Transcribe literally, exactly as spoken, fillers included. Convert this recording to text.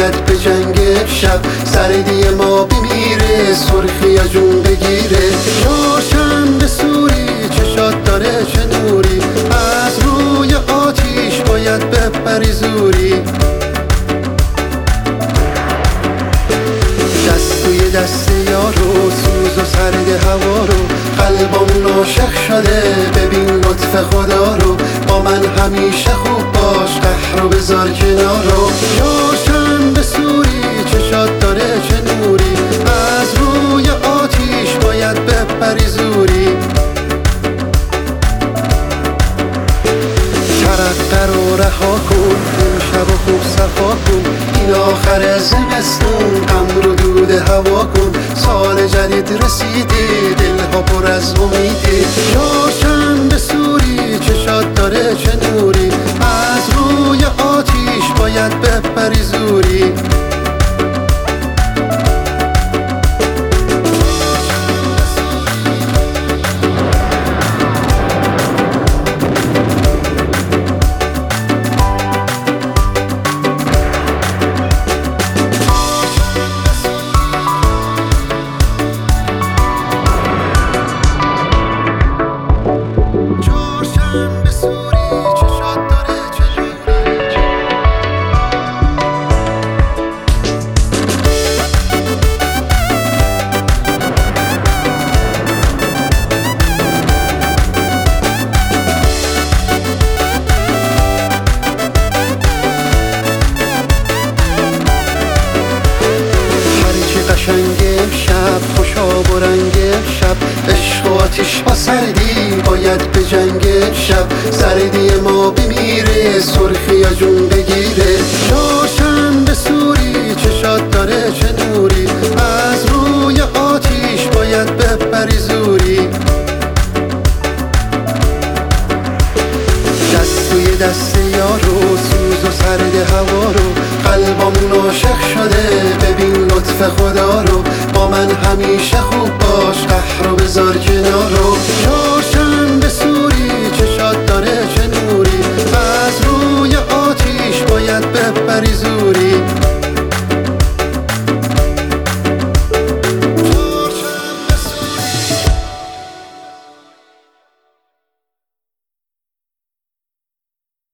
باید به جنگ شب، سردی ما بمیره، سرخی از جون بگیره. چهارشنبه سوری چشات داره چه نوری، از روی آتیش باید بپری زوری. دست توی دست یارو، سوز و سرد هوا رو، قلبم عاشق شده، ببین لطف خدا رو. با من همیشه خوب باش، قهر رو بذار کنارو. چهارشنبه سوری چشات داره چه نوری، از روی آتیش باید بپری زوری. ترقه رو رها کن، امشب و خوب صفا کن، این آخر زمستون غم رو دود هوا کن. سال جدید رسیده، دلها پر از امیده. چهارشنبه سوری چشات داره چه نوری، از روی آتیش باید بپری زوری. قشنگ شب، خوشا و رنگ شب، عشق و آتیش با سردی باید به جنگ شب، سردی ما بمیره، سرخی از جون بگیره. چهارشنبه سوری چشات داره چه نوری، از روی آتیش باید بپری زوری. دست توی دست یارو، سوز و سرد هوا رو، قلبم عاشق شده، ببین لطف خدا رو. با من همیشه خوب باش، قهر رو بذار کنارو. چهارشنبه سوری چشات داره چه نوری، از روی آتیش باید بپری زوری.